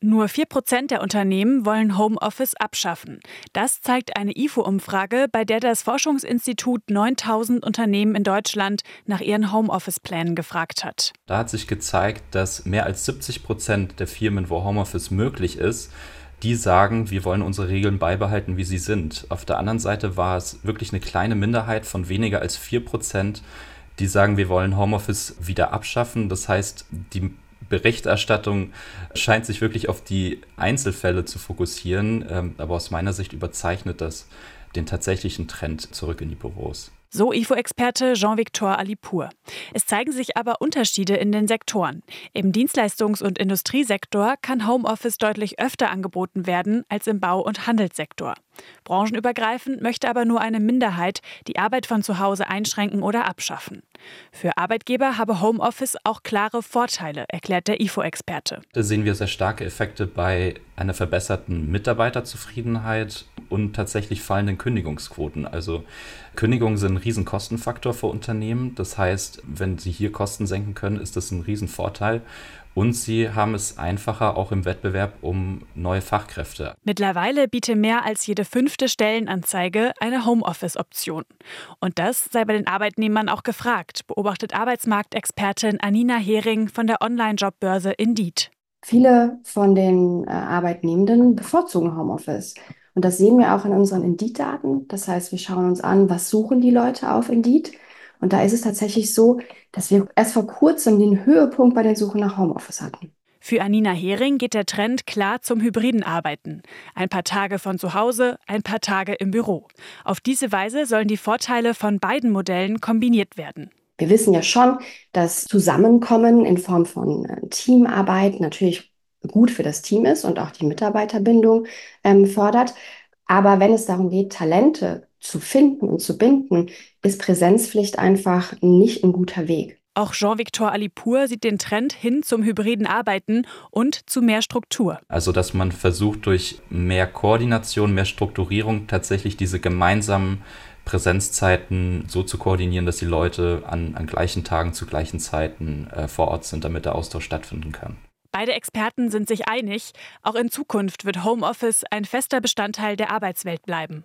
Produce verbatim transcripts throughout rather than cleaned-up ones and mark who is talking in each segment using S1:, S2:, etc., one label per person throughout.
S1: Nur vier Prozent der Unternehmen wollen Homeoffice abschaffen. Das zeigt eine I F O-Umfrage, bei der das Forschungsinstitut neuntausend Unternehmen in Deutschland nach ihren Homeoffice-Plänen gefragt hat.
S2: Da hat sich gezeigt, dass mehr als siebzig Prozent der Firmen, wo Homeoffice möglich ist, die sagen, wir wollen unsere Regeln beibehalten, wie sie sind. Auf der anderen Seite war es wirklich eine kleine Minderheit von weniger als vier Prozent, die sagen, wir wollen Homeoffice wieder abschaffen. Das heißt, die Berichterstattung scheint sich wirklich auf die Einzelfälle zu fokussieren, aber aus meiner Sicht überzeichnet das den tatsächlichen Trend zurück in die Büros.
S1: So I F O-Experte Jean-Victor Alipour. Es zeigen sich aber Unterschiede in den Sektoren. Im Dienstleistungs- und Industriesektor kann Homeoffice deutlich öfter angeboten werden als im Bau- und Handelssektor. Branchenübergreifend möchte aber nur eine Minderheit die Arbeit von zu Hause einschränken oder abschaffen. Für Arbeitgeber habe Homeoffice auch klare Vorteile, erklärt der I F O-Experte.
S2: Da sehen wir sehr starke Effekte bei einer verbesserten Mitarbeiterzufriedenheit und tatsächlich fallenden Kündigungsquoten. Also Kündigungen sind ein Riesenkostenfaktor für Unternehmen. Das heißt, wenn sie hier Kosten senken können, ist das ein Riesenvorteil. Und sie haben es einfacher auch im Wettbewerb um neue Fachkräfte.
S1: Mittlerweile biete mehr als jede fünfte Stellenanzeige eine Homeoffice-Option. Und das sei bei den Arbeitnehmern auch gefragt, beobachtet Arbeitsmarktexpertin Anina Hering von der Online-Jobbörse Indeed.
S3: Viele von den äh, Arbeitnehmenden bevorzugen Homeoffice. Und das sehen wir auch in unseren Indeed-Daten. Das heißt, wir schauen uns an, was suchen die Leute auf Indeed. Und da ist es tatsächlich so, dass wir erst vor kurzem den Höhepunkt bei den Suchen nach Homeoffice hatten.
S1: Für Anina Hering geht der Trend klar zum hybriden Arbeiten. Ein paar Tage von zu Hause, ein paar Tage im Büro. Auf diese Weise sollen die Vorteile von beiden Modellen kombiniert werden.
S3: Wir wissen ja schon, dass Zusammenkommen in Form von äh, Teamarbeit natürlich gut für das Team ist und auch die Mitarbeiterbindung ähm, fördert. Aber wenn es darum geht, Talente zu finden und zu binden, ist Präsenzpflicht einfach nicht ein guter Weg.
S1: Auch Jean-Victor Alipour sieht den Trend hin zum hybriden Arbeiten und zu mehr Struktur.
S2: Also dass man versucht, durch mehr Koordination, mehr Strukturierung tatsächlich diese gemeinsamen Präsenzzeiten so zu koordinieren, dass die Leute an, an gleichen Tagen zu gleichen Zeiten äh, vor Ort sind, damit der Austausch stattfinden kann.
S1: Beide Experten sind sich einig, auch in Zukunft wird Homeoffice ein fester Bestandteil der Arbeitswelt bleiben.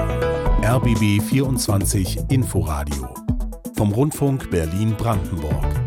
S4: R B B vierundzwanzig Inforadio vom Rundfunk Berlin-Brandenburg.